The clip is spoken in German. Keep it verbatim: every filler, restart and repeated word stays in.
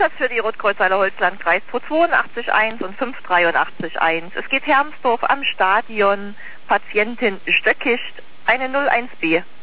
Einsatz für die Rotkreuzhalle Holzlandkreis zwei zwei acht eins und fünf drei acht eins. Es geht Hermsdorf am Stadion, Patientin Stöckicht, eine null eins B.